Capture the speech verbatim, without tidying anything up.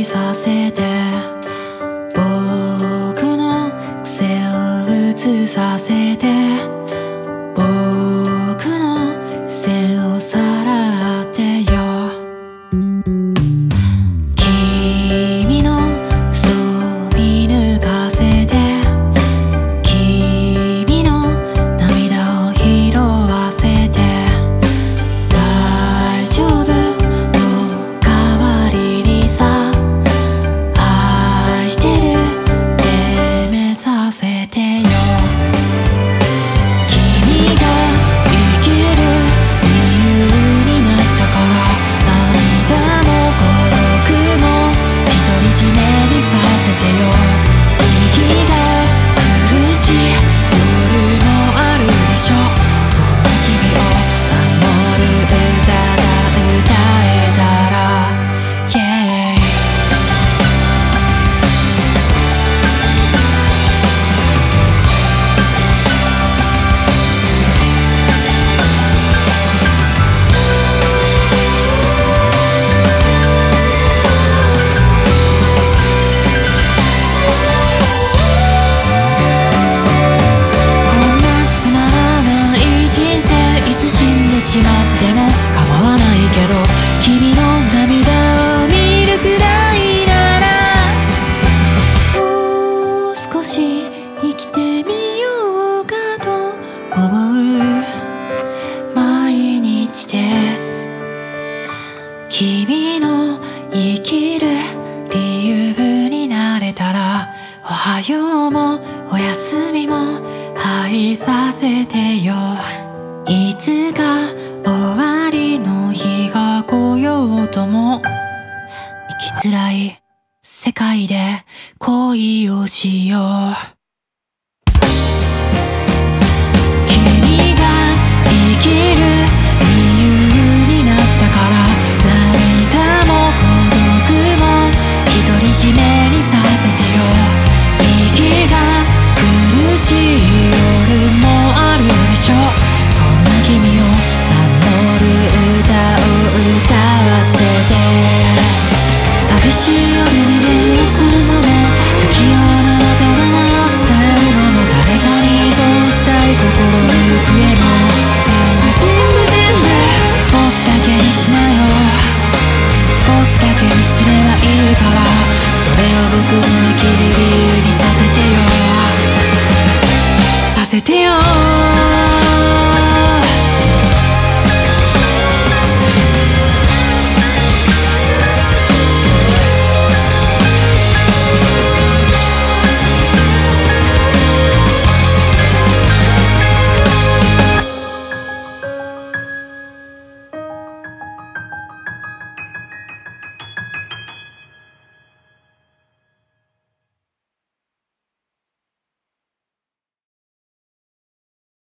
させて僕の癖を映させて僕の背をさらってよ君の嘘を見抜かせて君の涙を拾わせて大丈夫の代わりにさ愛してるって目指せてよ君が生きる理由になったから涙も孤独も独り占めにさせてよ息が苦しい夜もあるでしょそんな君を守る歌が歌えたら Yeahこんなつまらない人生いつ死んでしまっても構わないけど君の涙を見るくらいならもう少し生きてみようかと思う毎日です君の生きる理由になれたらおはようもおやすみも愛させてよいつか終わりの日が来ようとも生きづらい世界で恋をしよう君が生きる